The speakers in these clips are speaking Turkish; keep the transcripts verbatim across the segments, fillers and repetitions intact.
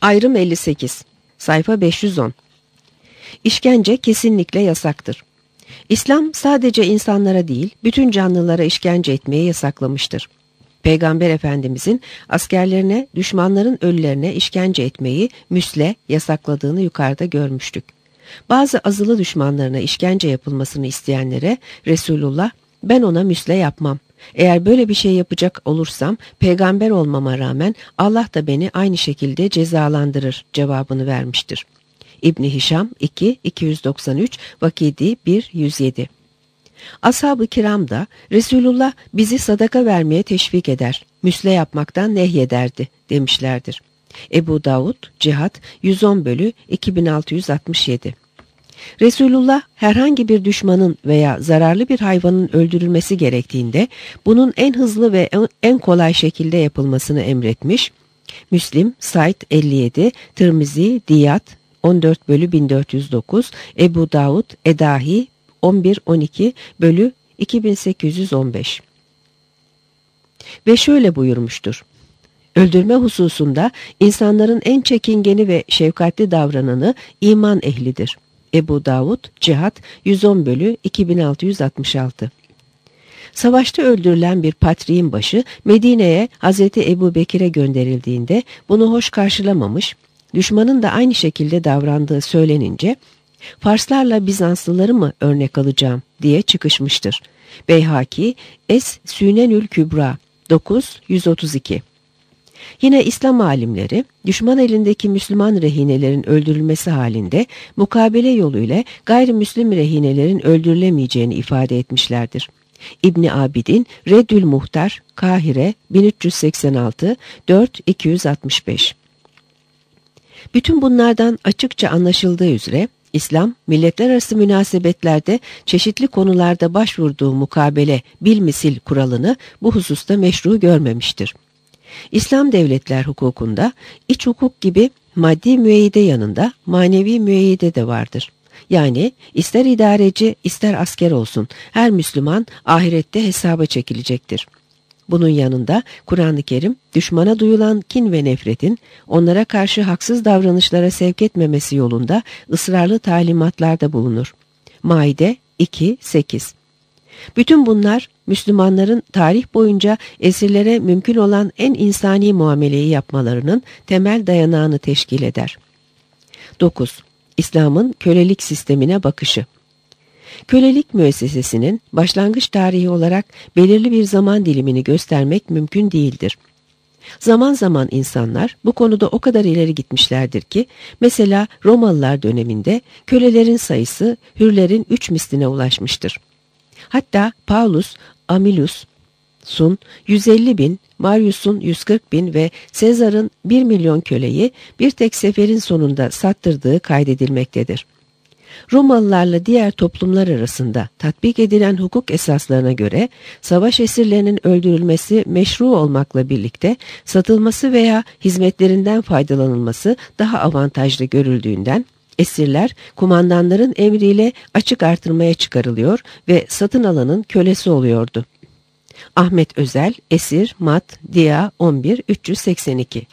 Ayrım elli sekiz. Sayfa beş yüz on. İşkence kesinlikle yasaktır. İslam sadece insanlara değil, bütün canlılara işkence etmeyi yasaklamıştır. Peygamber Efendimizin askerlerine, düşmanların ölülerine işkence etmeyi müsle yasakladığını yukarıda görmüştük. Bazı azılı düşmanlarına işkence yapılmasını isteyenlere Resulullah, ben ona müsle yapmam. Eğer böyle bir şey yapacak olursam peygamber olmama rağmen Allah da beni aynı şekilde cezalandırır cevabını vermiştir. İbni Hişam iki iki yüz doksan üç, Vakidi bir yüz yedi. Ashab-ı kiram da Resulullah bizi sadaka vermeye teşvik eder, müsle yapmaktan nehyederdi demişlerdir. Ebu Davud, Cihat yüz on bölü iki bin altı yüz altmış yedi. Resulullah herhangi bir düşmanın veya zararlı bir hayvanın öldürülmesi gerektiğinde bunun en hızlı ve en kolay şekilde yapılmasını emretmiş. Müslim, Said elli yedi, Tirmizi, Diyat on dört bölü bin dört yüz dokuz, Ebu Davud, Edahi on bir on iki bölü iki bin sekiz yüz on beş. Ve şöyle buyurmuştur. Öldürme hususunda insanların en çekingeni ve şefkatli davrananı iman ehlidir. Ebu Davud, Cihat yüz on bölü iki bin altı yüz altmış altı. Savaşta öldürülen bir patriğin başı Medine'ye Hazreti Ebu Bekir'e gönderildiğinde bunu hoş karşılamamış, düşmanın da aynı şekilde davrandığı söylenince, Farslarla Bizanslıları mı örnek alacağım diye çıkışmıştır. Beyhaki, Es Sünenül Kübra dokuz yüz otuz iki. Yine İslam alimleri, düşman elindeki Müslüman rehinelerin öldürülmesi halinde mukabele yoluyla gayrimüslim rehinelerin öldürülemeyeceğini ifade etmişlerdir. İbni Abidin, Reddül Muhtar, Kahire bin üç yüz seksen altı dört iki yüz altmış beş. Bütün bunlardan açıkça anlaşıldığı üzere, İslam, milletler arası münasebetlerde çeşitli konularda başvurduğu mukabele bilmisil kuralını bu hususta meşru görmemiştir. İslam devletler hukukunda iç hukuk gibi maddi müeyyide yanında manevi müeyyide de vardır. Yani ister idareci ister asker olsun her Müslüman ahirette hesaba çekilecektir. Bunun yanında Kur'an-ı Kerim düşmana duyulan kin ve nefretin onlara karşı haksız davranışlara sevk etmemesi yolunda ısrarlı talimatlarda bulunur. Maide iki sekiz. Bütün bunlar Müslümanların tarih boyunca esirlere mümkün olan en insani muameleyi yapmalarının temel dayanağını teşkil eder. dokuz. İslam'ın kölelik sistemine bakışı. Kölelik müessesesinin başlangıç tarihi olarak belirli bir zaman dilimini göstermek mümkün değildir. Zaman zaman insanlar bu konuda o kadar ileri gitmişlerdir ki, mesela Romalılar döneminde kölelerin sayısı hürlerin üç misline ulaşmıştır. Hatta Paulus, Amilus'un yüz elli bin, Marius'un yüz kırk bin ve Sezar'ın bir milyon köleyi bir tek seferin sonunda sattırdığı kaydedilmektedir. Romalılarla diğer toplumlar arasında tatbik edilen hukuk esaslarına göre savaş esirlerinin öldürülmesi meşru olmakla birlikte satılması veya hizmetlerinden faydalanılması daha avantajlı görüldüğünden esirler kumandanların emriyle açık artırmaya çıkarılıyor ve satın alanın kölesi oluyordu. Ahmet Özel, Esir, Mat, Dia on bir üç yüz seksen iki.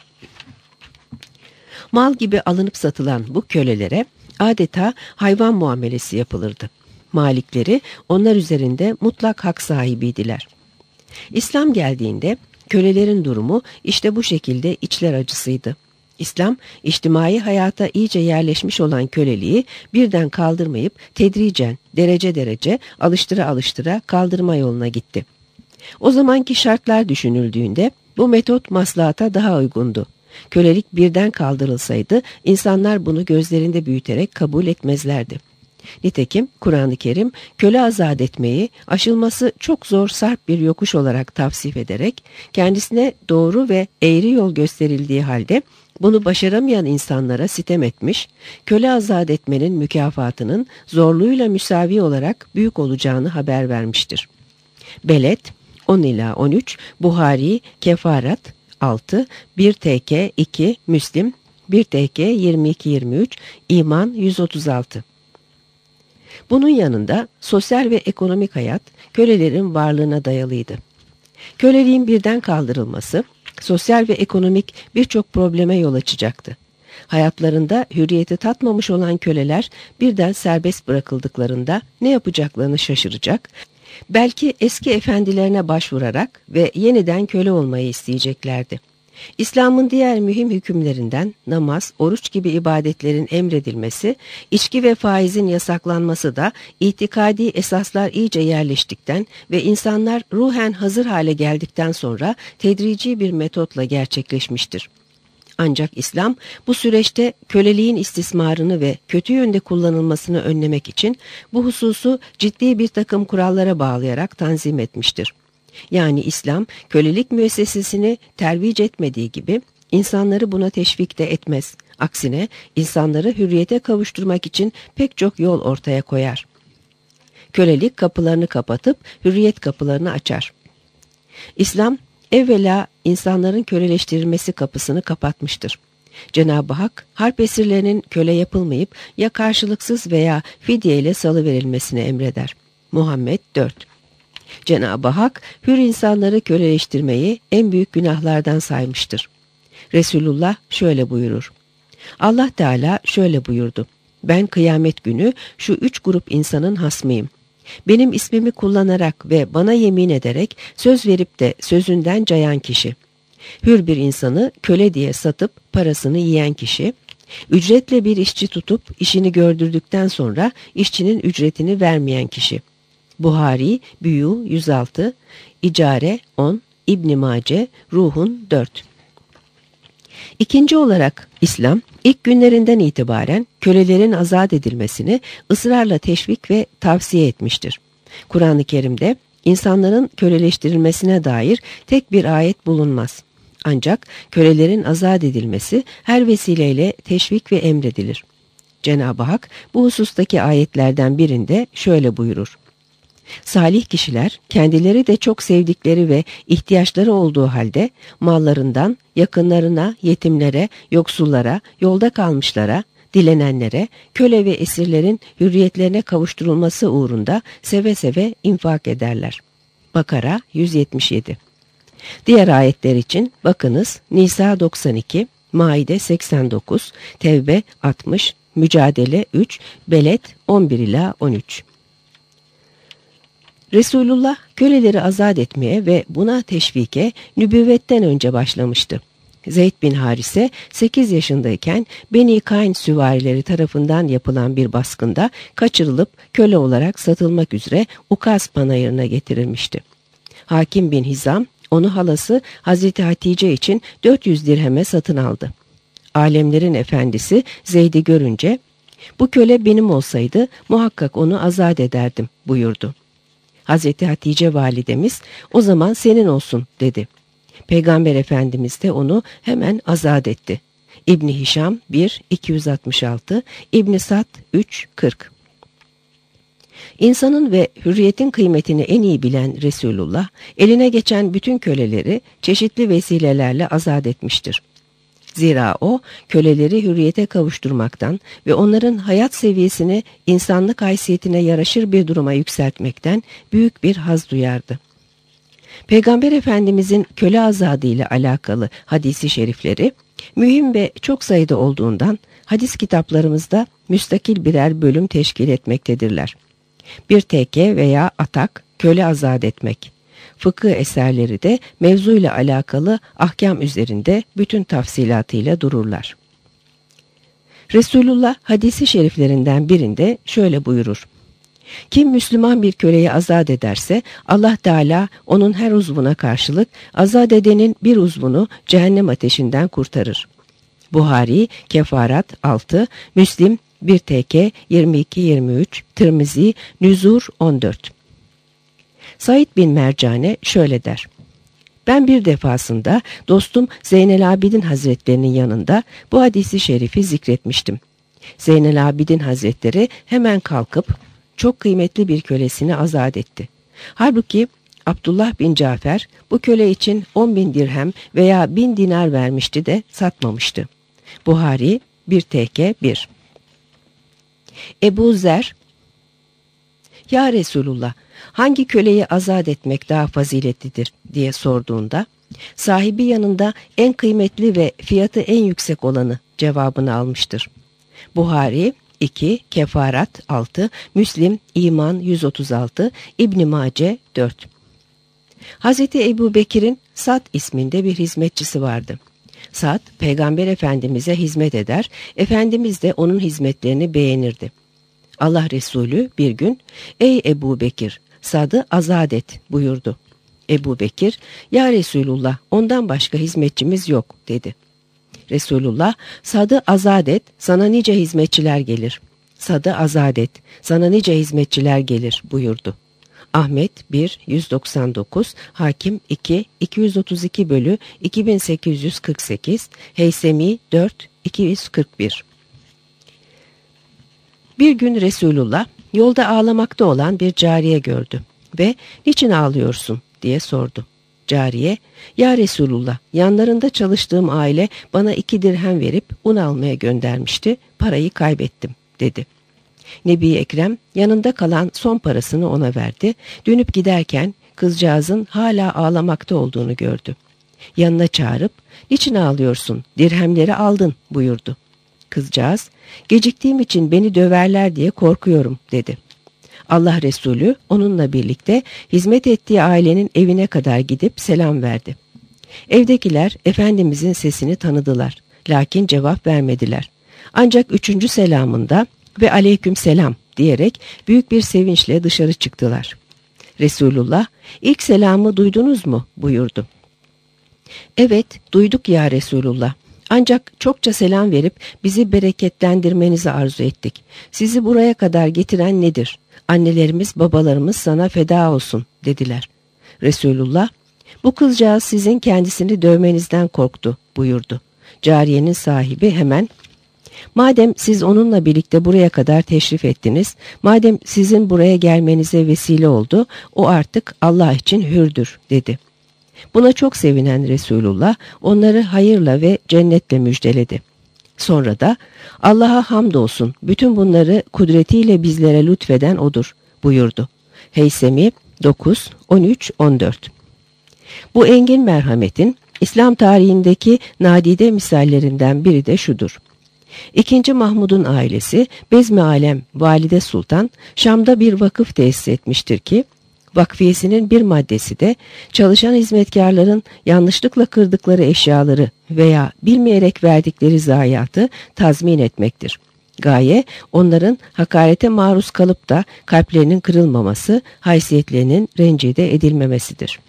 Mal gibi alınıp satılan bu kölelere adeta hayvan muamelesi yapılırdı. Malikleri onlar üzerinde mutlak hak sahibiydiler. İslam geldiğinde kölelerin durumu işte bu şekilde içler acısıydı. İslam, içtimai hayata iyice yerleşmiş olan köleliği birden kaldırmayıp tedricen, derece derece, alıştıra alıştıra kaldırma yoluna gitti. O zamanki şartlar düşünüldüğünde bu metot maslahata daha uygundu. Kölelik birden kaldırılsaydı insanlar bunu gözlerinde büyüterek kabul etmezlerdi. Nitekim Kur'an-ı Kerim köle azat etmeyi aşılması çok zor sarp bir yokuş olarak tavsif ederek kendisine doğru ve eğri yol gösterildiği halde bunu başaramayan insanlara sitem etmiş, köle azat etmenin mükafatının zorluğuyla müsavi olarak büyük olacağını haber vermiştir. Beled on ila on üç, Buhari, Kefarat altı, bir T K iki, Müslim bir T K yirmi iki yirmi üç, İman yüz otuz altı. Bunun yanında sosyal ve ekonomik hayat kölelerin varlığına dayalıydı. Köleliğin birden kaldırılması sosyal ve ekonomik birçok probleme yol açacaktı. Hayatlarında hürriyeti tatmamış olan köleler birden serbest bırakıldıklarında ne yapacaklarını şaşıracak, belki eski efendilerine başvurarak ve yeniden köle olmayı isteyeceklerdi. İslam'ın diğer mühim hükümlerinden namaz, oruç gibi ibadetlerin emredilmesi, içki ve faizin yasaklanması da itikadi esaslar iyice yerleştikten ve insanlar ruhen hazır hale geldikten sonra tedrici bir metotla gerçekleşmiştir. Ancak İslam bu süreçte köleliğin istismarını ve kötü yönde kullanılmasını önlemek için bu hususu ciddi bir takım kurallara bağlayarak tanzim etmiştir. Yani İslam kölelik müessesesini tervic etmediği gibi insanları buna teşvik de etmez. Aksine insanları hürriyete kavuşturmak için pek çok yol ortaya koyar. Kölelik kapılarını kapatıp hürriyet kapılarını açar. İslam evvela insanların köleleştirilmesi kapısını kapatmıştır. Cenab-ı Hak harp esirlerinin köle yapılmayıp ya karşılıksız veya fidye ile salıverilmesini emreder. Muhammed dört. Cenab-ı Hak hür insanları köleleştirmeyi en büyük günahlardan saymıştır. Resulullah şöyle buyurur. Allah Teala şöyle buyurdu. Ben kıyamet günü şu üç grup insanın hasmıyım. Benim ismimi kullanarak ve bana yemin ederek söz verip de sözünden cayan kişi. Hür bir insanı köle diye satıp parasını yiyen kişi. Ücretle bir işçi tutup işini gördürdükten sonra işçinin ücretini vermeyen kişi. Buhari, Büyü yüz altı, İcare on, İbn Mace, Ruhun dört. İkinci olarak İslam ilk günlerinden itibaren kölelerin azat edilmesini ısrarla teşvik ve tavsiye etmiştir. Kur'an-ı Kerim'de insanların köleleştirilmesine dair tek bir ayet bulunmaz. Ancak kölelerin azat edilmesi her vesileyle teşvik ve emredilir. Cenab-ı Hak bu husustaki ayetlerden birinde şöyle buyurur. Salih kişiler kendileri de çok sevdikleri ve ihtiyaçları olduğu halde mallarından yakınlarına, yetimlere, yoksullara, yolda kalmışlara, dilenenlere, köle ve esirlerin hürriyetlerine kavuşturulması uğrunda seve seve infak ederler. Bakara yüz yetmiş yedi. Diğer ayetler için bakınız Nisa doksan iki, Maide seksen dokuz, Tevbe altmış, Mücadele üç, Beled on bir ila on üç. Resulullah köleleri azat etmeye ve buna teşvike nübüvvetten önce başlamıştı. Zeyd bin Harise sekiz yaşındayken Beni Kayn süvarileri tarafından yapılan bir baskında kaçırılıp köle olarak satılmak üzere Ukaz panayırına getirilmişti. Hakim bin Hizam onu halası Hazreti Hatice için dört yüz dirheme satın aldı. Alemlerin efendisi Zeyd'i görünce "Bu köle benim olsaydı muhakkak onu azat ederdim" buyurdu. Hazreti Hatice validemiz "O zaman senin olsun" dedi. Peygamber Efendimiz de onu hemen azat etti. İbni Hişam bir iki yüz altmış altı, İbni Sad üç kırk. İnsanın ve hürriyetin kıymetini en iyi bilen Resulullah, eline geçen bütün köleleri çeşitli vesilelerle azat etmiştir. Zira o, köleleri hürriyete kavuşturmaktan ve onların hayat seviyesini insanlık haysiyetine yaraşır bir duruma yükseltmekten büyük bir haz duyardı. Peygamber Efendimizin köle azadı ile alakalı hadisi şerifleri, mühim ve çok sayıda olduğundan hadis kitaplarımızda müstakil birer bölüm teşkil etmektedirler. Bir teke veya atak, köle azat etmek. Fıkıh eserleri de mevzuyla alakalı ahkam üzerinde bütün tafsilatıyla dururlar. Resulullah hadisi şeriflerinden birinde şöyle buyurur. Kim Müslüman bir köleyi azat ederse Allah Teala onun her uzvuna karşılık azat edenin bir uzvunu cehennem ateşinden kurtarır. Buhari, Kefarat altı, Müslim bir teke yirmi iki yirmi üç, Tirmizi, Nüzur on dört. Said bin Mercane şöyle der. Ben bir defasında dostum Zeynel Abidin Hazretlerinin yanında bu hadisi şerifi zikretmiştim. Zeynel Abidin Hazretleri hemen kalkıp çok kıymetli bir kölesini azat etti. Halbuki Abdullah bin Cafer bu köle için on bin dirhem veya bin dinar vermişti de satmamıştı. Buhari bir teke bir. Ebu Zer, "Ya Resulullah, hangi köleyi azat etmek daha faziletlidir?" diye sorduğunda Sahibi yanında en kıymetli ve fiyatı en yüksek olanı cevabını almıştır. Buhari iki, Kefarat altı, Müslim İman yüz otuz altı, İbn Mace dört. Hazreti Ebu Bekir'in Sad isminde bir hizmetçisi vardı. Sad, Peygamber Efendimiz'e hizmet eder, Efendimiz de onun hizmetlerini beğenirdi. Allah Resulü bir gün, "Ey Ebu Bekir, Sad'ı azat et" buyurdu. Ebu Bekir, "Ya Resulullah, ondan başka hizmetçimiz yok" dedi. Resulullah, "Sad'ı azat et, sana nice hizmetçiler gelir. Sad'ı azat et, sana nice hizmetçiler gelir" buyurdu. Ahmet bir, yüz doksan dokuz, Hakim iki, iki yüz otuz iki bölü iki bin sekiz yüz kırk sekiz, Heysemi dört, iki yüz kırk bir. Bir gün Resulullah yolda ağlamakta olan bir cariye gördü ve "Niçin ağlıyorsun?" diye sordu. Cariye, "Ya Resulullah, yanlarında çalıştığım aile bana iki dirhem verip un almaya göndermişti, parayı kaybettim" dedi. Nebi Ekrem yanında kalan son parasını ona verdi. Dönüp giderken kızcağızın hala ağlamakta olduğunu gördü. Yanına çağırıp, "Niçin ağlıyorsun? Dirhemleri aldın" buyurdu. Kızcağız, "Geciktiğim için beni döverler diye korkuyorum" dedi. Allah Resulü onunla birlikte hizmet ettiği ailenin evine kadar gidip selam verdi. Evdekiler Efendimizin sesini tanıdılar, lakin cevap vermediler. Ancak üçüncü selamında ve "Aleyküm selam" diyerek büyük bir sevinçle dışarı çıktılar. Resulullah, "İlk selamı duydunuz mu?" buyurdu. "Evet, duyduk ya Resulullah. Ancak çokça selam verip bizi bereketlendirmenizi arzu ettik. Sizi buraya kadar getiren nedir? Annelerimiz, babalarımız sana feda olsun" dediler. Resulullah, "Bu kızcağız sizin kendisini dövmenizden korktu" buyurdu. Cariyenin sahibi hemen, "Madem siz onunla birlikte buraya kadar teşrif ettiniz, madem sizin buraya gelmenize vesile oldu, o artık Allah için hürdür" dedi. Buna çok sevinen Resulullah onları hayırla ve cennetle müjdeledi. Sonra da "Allah'a hamdolsun, bütün bunları kudretiyle bizlere lütfeden O'dur" buyurdu. Heysemi dokuz, on üç, on dört. Bu engin merhametin İslam tarihindeki nadide misallerinden biri de şudur. İkinci Mahmud'un ailesi Bezmi Alem Valide Sultan Şam'da bir vakıf tesis etmiştir ki, vakfiyesinin bir maddesi de çalışan hizmetkarların yanlışlıkla kırdıkları eşyaları veya bilmeyerek verdikleri zayiatı tazmin etmektir. Gaye, onların hakarete maruz kalıp da kalplerinin kırılmaması, haysiyetlerinin rencide edilmemesidir.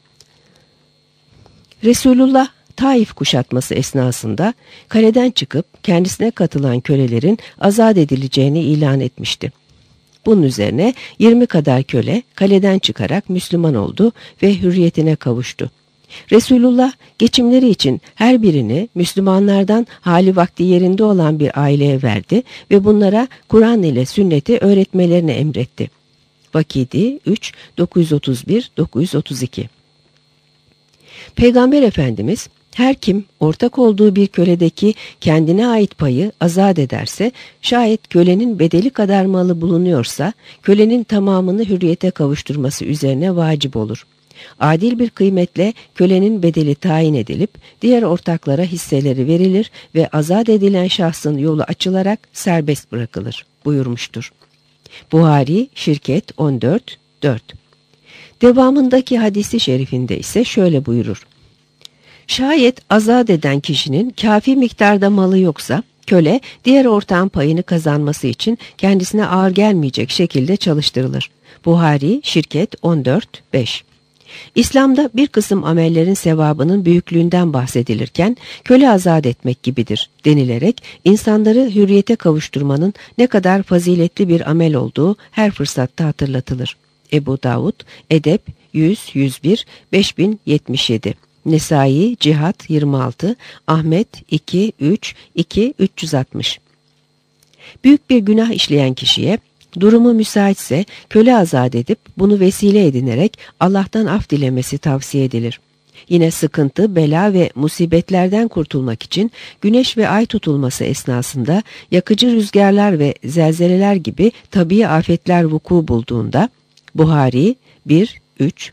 Resulullah, Taif kuşatması esnasında kaleden çıkıp kendisine katılan kölelerin azat edileceğini ilan etmişti. Bunun üzerine yirmi kadar köle kaleden çıkarak Müslüman oldu ve hürriyetine kavuştu. Resulullah geçimleri için her birini Müslümanlardan hali vakti yerinde olan bir aileye verdi ve bunlara Kur'an ile sünneti öğretmelerini emretti. Vakidi üç, dokuz yüz otuz bir dokuz yüz otuz iki. Peygamber Efendimiz, her kim ortak olduğu bir köledeki kendine ait payı azat ederse, şayet kölenin bedeli kadar malı bulunuyorsa, kölenin tamamını hürriyete kavuşturması üzerine vacip olur. Adil bir kıymetle kölenin bedeli tayin edilip, diğer ortaklara hisseleri verilir ve azat edilen şahsın yolu açılarak serbest bırakılır buyurmuştur. Buhari, Şirket on dört, dört. Devamındaki hadisi şerifinde ise şöyle buyurur. Şayet azat eden kişinin kafi miktarda malı yoksa, köle diğer ortağın payını kazanması için kendisine ağır gelmeyecek şekilde çalıştırılır. Buhari, Şirket on dört, beş. İslam'da bir kısım amellerin sevabının büyüklüğünden bahsedilirken köle azat etmek gibidir denilerek insanları hürriyete kavuşturmanın ne kadar faziletli bir amel olduğu her fırsatta hatırlatılır. Ebu Davud, Edep yüz, yüz bir, beş bin yetmiş yedi. Nesai, Cihat yirmi altı, Ahmet iki, üç, iki, üç yüz altmış. Büyük bir günah işleyen kişiye durumu müsaitse köle azat edip bunu vesile edinerek Allah'tan af dilemesi tavsiye edilir. Yine sıkıntı, bela ve musibetlerden kurtulmak için güneş ve ay tutulması esnasında yakıcı rüzgarlar ve zelzeleler gibi tabii afetler vuku bulduğunda Buhari bir, üç.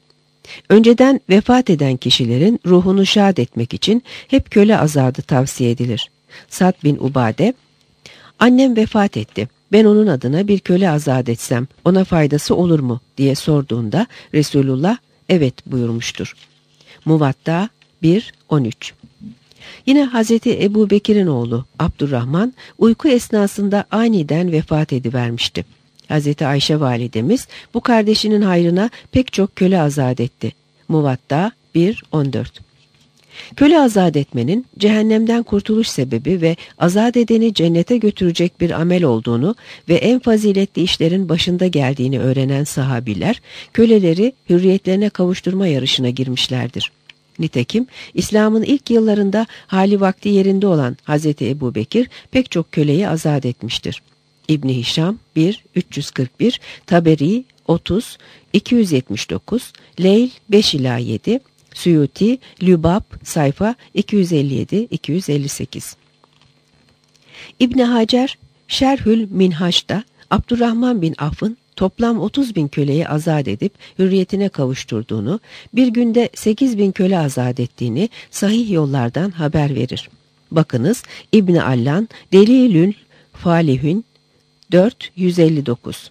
Önceden vefat eden kişilerin ruhunu şad etmek için hep köle azadı tavsiye edilir. Sa'd bin Ubade, "Annem vefat etti. Ben onun adına bir köle azat etsem ona faydası olur mu?" diye sorduğunda Resulullah evet buyurmuştur. Muvatta bir on üç. Yine Hazreti Ebu Bekir'in oğlu Abdurrahman uyku esnasında aniden vefat edivermişti. Hazreti Ayşe validemiz bu kardeşinin hayrına pek çok köle azat etti. Muvatta bir on dört. Köle azat etmenin cehennemden kurtuluş sebebi ve azat edeni cennete götürecek bir amel olduğunu ve en faziletli işlerin başında geldiğini öğrenen sahabiler, köleleri hürriyetlerine kavuşturma yarışına girmişlerdir. Nitekim İslam'ın ilk yıllarında hali vakti yerinde olan Hazreti Ebu Bekir pek çok köleyi azat etmiştir. İbn Hişam bir üç yüz kırk bir, Taberi otuz iki yüz yetmiş dokuz, Leyl beş ila yedi, Suyuti, Lübab sayfa iki yüz elli yedi iki yüz elli sekiz. İbn Hacer Şerhül Minhaç'ta Abdurrahman bin Avf'ın toplam otuz bin köleyi azat edip hürriyetine kavuşturduğunu, bir günde sekiz bin köle azat ettiğini sahih yollardan haber verir. Bakınız İbn Allan Delilül Falihün dört yüz elli dokuz.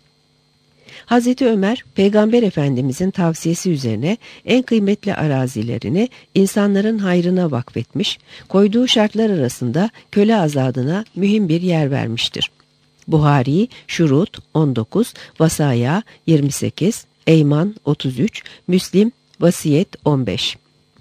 Hazreti Ömer, Peygamber Efendimizin tavsiyesi üzerine en kıymetli arazilerini insanların hayrına vakfetmiş, koyduğu şartlar arasında köle azadına mühim bir yer vermiştir. Buhari, Şurut on dokuz, Vasaya yirmi sekiz, Eyman otuz üç, Müslim, Vasiyet on beş.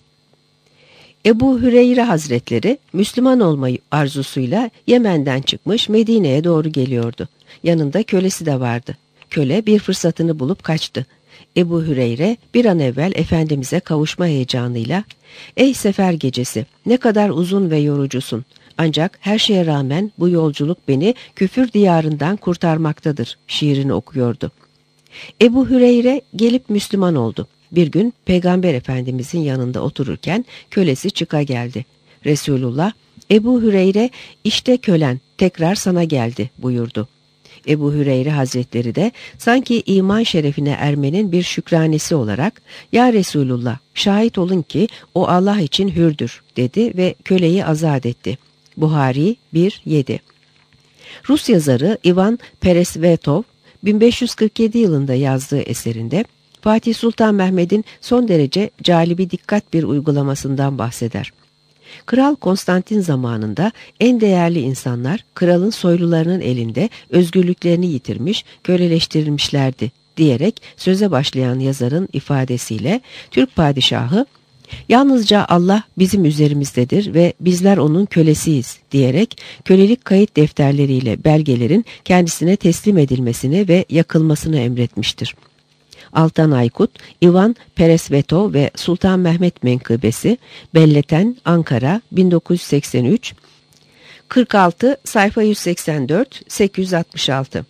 Ebu Hüreyre Hazretleri, Müslüman olmayı arzusuyla Yemen'den çıkmış Medine'ye doğru geliyordu. Yanında kölesi de vardı. Köle bir fırsatını bulup kaçtı. Ebu Hüreyre bir an evvel Efendimiz'e kavuşma heyecanıyla, "Ey sefer gecesi, ne kadar uzun ve yorucusun. Ancak her şeye rağmen bu yolculuk beni küfür diyarından kurtarmaktadır" şiirini okuyordu. Ebu Hüreyre gelip Müslüman oldu. Bir gün Peygamber Efendimizin yanında otururken kölesi çıka geldi. Resulullah, "Ebu Hüreyre, işte kölen tekrar sana geldi" buyurdu. Ebu Hüreyre Hazretleri de sanki iman şerefine ermenin bir şükranesi olarak, "Ya Resulullah, şahit olun ki o Allah için hürdür" dedi ve köleyi azat etti. Buhari bir yedi. Rus yazarı Ivan Peresvetov bin beş yüz kırk yedi yılında yazdığı eserinde Fatih Sultan Mehmet'in son derece calibi dikkat bir uygulamasından bahseder. Kral Konstantin zamanında en değerli insanlar kralın soylularının elinde özgürlüklerini yitirmiş, köleleştirilmişlerdi diyerek söze başlayan yazarın ifadesiyle Türk padişahı, "Yalnızca Allah bizim üzerimizdedir ve bizler onun kölesiyiz" diyerek kölelik kayıt defterleriyle belgelerin kendisine teslim edilmesini ve yakılmasını emretmiştir. Altan Aykut, Ivan Peresvetov ve Sultan Mehmet Menkıbesi, Belleten, Ankara, bin dokuz yüz seksen üç, kırk altı, sayfa yüz seksen dört sekiz yüz altmış altı.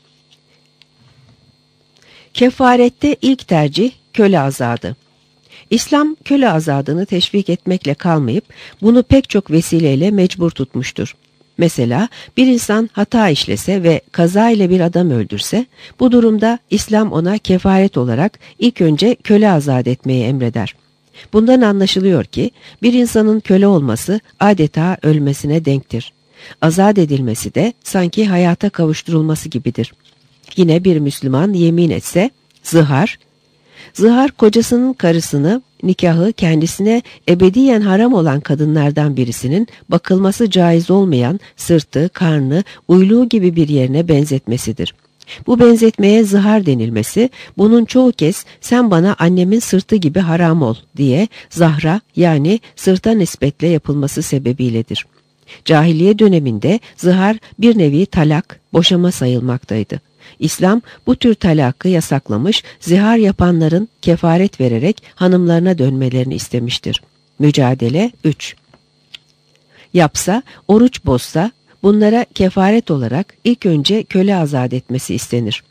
Kefarette ilk tercih köle azadı. İslam köle azadını teşvik etmekle kalmayıp bunu pek çok vesileyle mecbur tutmuştur. Mesela bir insan hata işlese ve kaza ile bir adam öldürse, bu durumda İslam ona kefaret olarak ilk önce köle azat etmeyi emreder. Bundan anlaşılıyor ki bir insanın köle olması adeta ölmesine denktir. Azat edilmesi de sanki hayata kavuşturulması gibidir. Yine bir Müslüman yemin etse, zihar, zihar kocasının karısını, nikahı kendisine ebediyen haram olan kadınlardan birisinin bakılması caiz olmayan sırtı, karnı, uyluğu gibi bir yerine benzetmesidir. Bu benzetmeye zihar denilmesi, bunun çoğu kez "sen bana annemin sırtı gibi haram ol" diye zahra yani sırta nispetle yapılması sebebiyledir. Cahiliye döneminde zihar bir nevi talak, boşama sayılmaktaydı. İslam bu tür talakı yasaklamış, zihar yapanların kefaret vererek hanımlarına dönmelerini istemiştir. Mücadele üç. Yapsa, oruç bozsa, bunlara kefaret olarak ilk önce köle azat etmesi istenir.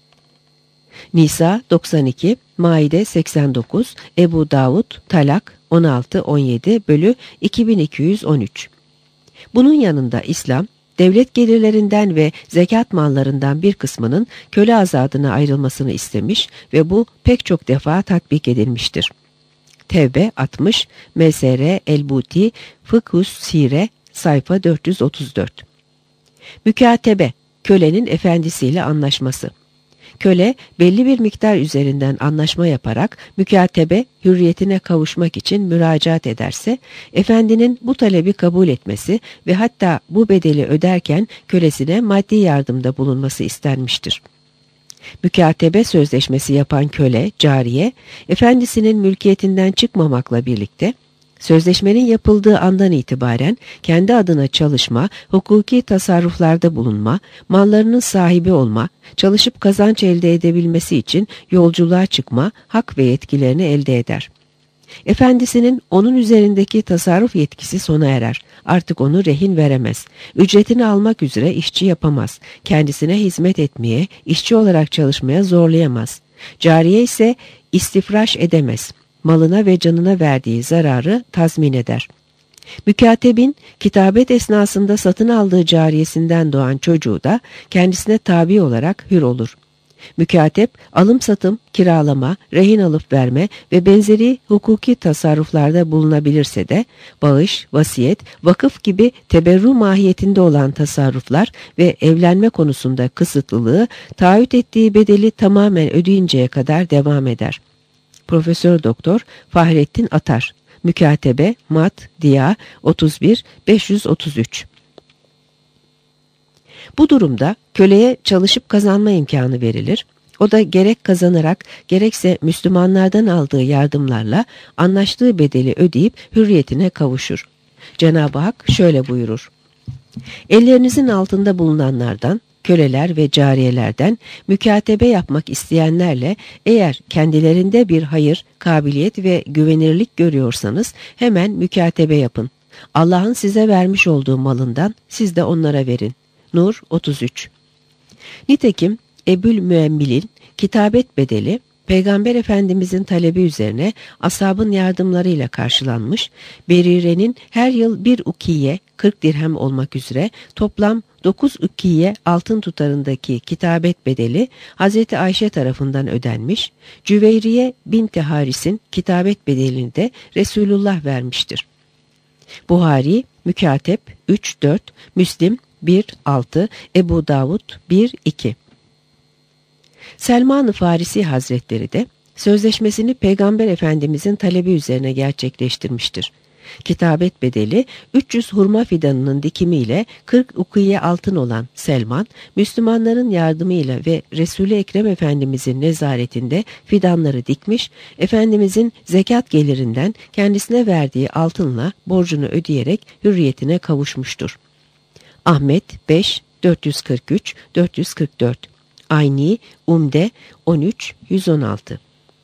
Nisa doksan iki, Maide seksen dokuz, Ebu Davud, Talak on altı on yedi bölü iki bin iki yüz on üç. Bunun yanında İslam, devlet gelirlerinden ve zekat mallarından bir kısmının köle azadına ayrılmasını istemiş ve bu pek çok defa tatbik edilmiştir. Tevbe altmış, M S R El-Buti, Fıkhus Sire, sayfa dört yüz otuz dört. Mükatebe, kölenin efendisiyle anlaşması. Köle belli bir miktar üzerinden anlaşma yaparak mükatebe hürriyetine kavuşmak için müracaat ederse, efendinin bu talebi kabul etmesi ve hatta bu bedeli öderken kölesine maddi yardımda bulunması istenmiştir. Mükatebe sözleşmesi yapan köle, cariye, efendisinin mülkiyetinden çıkmamakla birlikte, sözleşmenin yapıldığı andan itibaren kendi adına çalışma, hukuki tasarruflarda bulunma, mallarının sahibi olma, çalışıp kazanç elde edebilmesi için yolculuğa çıkma, hak ve yetkilerini elde eder. Efendisinin onun üzerindeki tasarruf yetkisi sona erer. Artık onu rehin veremez. Ücretini almak üzere işçi yapamaz. Kendisine hizmet etmeye, işçi olarak çalışmaya zorlayamaz. Cariye ise istifraş edemez. Malına ve canına verdiği zararı tazmin eder. Mükatebin kitabet esnasında satın aldığı cariyesinden doğan çocuğu da kendisine tabi olarak hür olur. Mükatep, alım satım, kiralama, rehin alıp verme ve benzeri hukuki tasarruflarda bulunabilirse de, bağış, vasiyet, vakıf gibi teberru mahiyetinde olan tasarruflar ve evlenme konusunda kısıtlılığı, taahhüt ettiği bedeli tamamen ödeyinceye kadar devam eder. Profesör Doktor Fahrettin Atar, Mükatebe, Mat, Diya, otuz bir beş yüz otuz üç. Bu durumda köleye çalışıp kazanma imkanı verilir. O da gerek kazanarak gerekse Müslümanlardan aldığı yardımlarla anlaştığı bedeli ödeyip hürriyetine kavuşur. Cenab-ı Hak şöyle buyurur: Ellerinizin altında bulunanlardan, köleler ve cariyelerden mükatebe yapmak isteyenlerle eğer kendilerinde bir hayır, kabiliyet ve güvenirlik görüyorsanız hemen mükatebe yapın. Allah'ın size vermiş olduğu malından siz de onlara verin. Nur otuz üç. Nitekim Ebül Müemmil'in kitabet bedeli Peygamber Efendimizin talebi üzerine ashabın yardımlarıyla karşılanmış, Berire'nin her yıl bir ukiye kırk dirhem olmak üzere toplam dokuz ukiye altın tutarındaki kitabet bedeli Hazreti Ayşe tarafından ödenmiş, Cüveyriye binti Haris'in kitabet bedelini de Resulullah vermiştir. Buhari, Mükatep üç dört, Müslim bir altı, Ebu Davud bir iki. Selman-ı Farisi Hazretleri de sözleşmesini Peygamber Efendimizin talebi üzerine gerçekleştirmiştir. Kitabet bedeli üç yüz hurma fidanının dikimiyle kırk ukiye altın olan Selman, Müslümanların yardımıyla ve Resul-i Ekrem Efendimizin nezaretinde fidanları dikmiş, Efendimizin zekat gelirinden kendisine verdiği altınla borcunu ödeyerek hürriyetine kavuşmuştur. Ahmet beş dört yüz kırk üç dört yüz kırk dört, Ayni Umde on üç yüz on altı.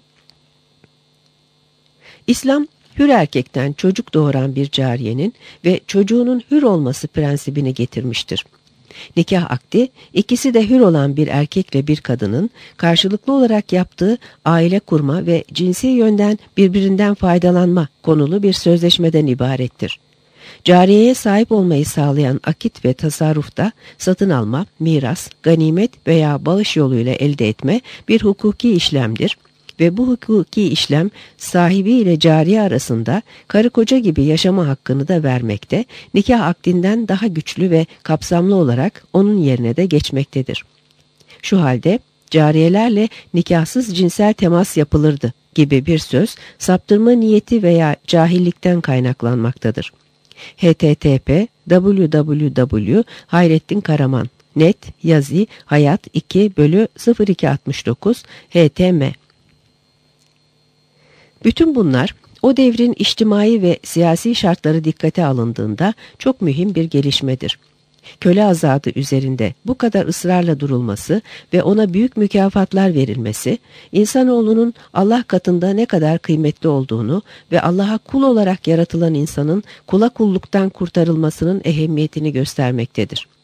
İslam, hür erkekten çocuk doğuran bir cariyenin ve çocuğunun hür olması prensibini getirmiştir. Nikah akdi, ikisi de hür olan bir erkekle bir kadının karşılıklı olarak yaptığı aile kurma ve cinsi yönden birbirinden faydalanma konulu bir sözleşmeden ibarettir. Cariyeye sahip olmayı sağlayan akit ve tasarrufta satın alma, miras, ganimet veya bağış yoluyla elde etme bir hukuki işlemdir ve bu hukuki işlem sahibi ile cariye arasında karı koca gibi yaşama hakkını da vermekte, nikah akdinden daha güçlü ve kapsamlı olarak onun yerine de geçmektedir. Şu halde cariyelerle nikahsız cinsel temas yapılırdı gibi bir söz saptırma niyeti veya cahillikten kaynaklanmaktadır. H T T P w w w nokta hayrettin karaman nokta net yazı hayat iki bölü sıfır iki altmış dokuz H T M. Bütün bunlar o devrin içtimai ve siyasi şartları dikkate alındığında çok mühim bir gelişmedir. Köle azadı üzerinde bu kadar ısrarla durulması ve ona büyük mükafatlar verilmesi, insanoğlunun Allah katında ne kadar kıymetli olduğunu ve Allah'a kul olarak yaratılan insanın kula kulluktan kurtarılmasının ehemmiyetini göstermektedir.